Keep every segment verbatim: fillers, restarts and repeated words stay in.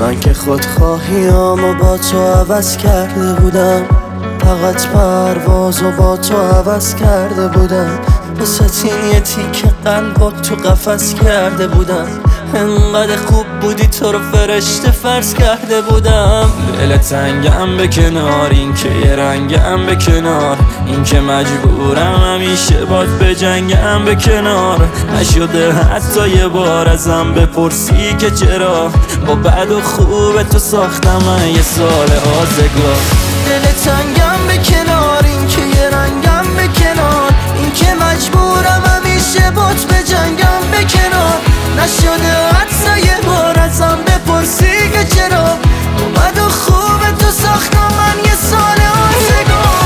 من که خودخواهیامو با تو عوض کرده بودم، فقط پرواز و با تو عوض کرده بودم. واسه این یه تیکه قلب تو قفس کرده بودم. انقدر خوب بودی تو رو فرشته فرض کرده بودم. دل تنگم به کنار، این که یه رنگم به کنار، این که مجبورم همیشه باد به جنگم به کنار. نشده حتی یه بار ازم بپرسی که چرا، با بد و خوب تو ساختم من یه سال آزگار. دل تنگم به کنار، این که یه رنگم به کنار، این که مجبورم همیشه باد به جنگم به کنار. نشده حتی یه بار ازم بپرسی که چرا، با بد و خوب تو ساختم من یه سال آزگار.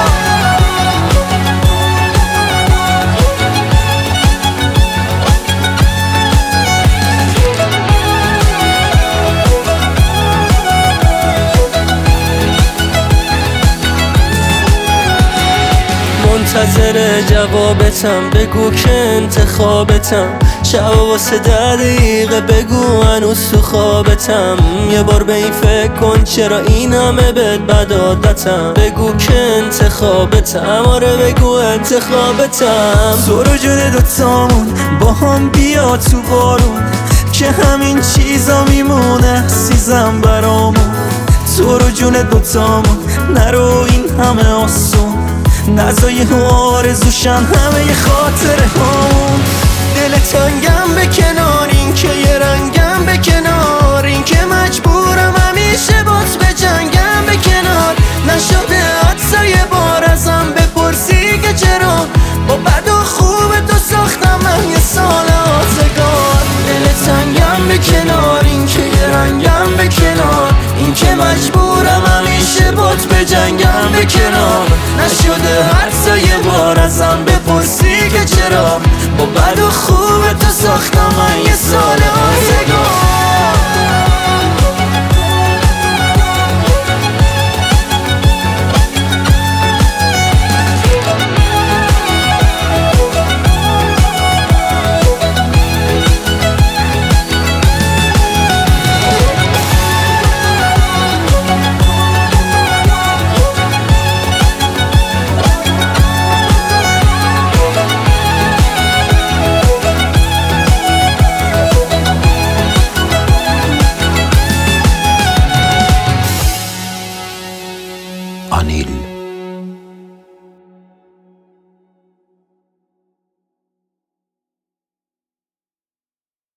منتظر جوابتم، بگو که انتخابتم. شب واسه ده دقیقه بگو هنوز تو خوابتم. یه بار به این فکر کن چرا این همه بد بد عادتم. بگو که انتخابتم، آره بگو انتخابتم. تو رو جون دوتامون با هم بیا تو بارون، که همین چیزا میمونه سیزم برامون. تو رو جون دوتامون نرو این همه آسون، نزای آرزوشن همه ی خاطره هامون. دل تنگم به کنار، این که یه رنگم به کنار، این که مجبورم همیشه باز به جنگم به کنار. نشده حتی یه بار ازم بپرسی که چرا، با بد و خوب تو ساختم من یه سال آزگار. دل تنگم به کنار، این که یه رنگم به کنار، این که مجبورم همیشه باز به جنگم به کنار. نشده حتی یه بار ازم بپرسی که چرا، با بد و خوب تو ساختم من یه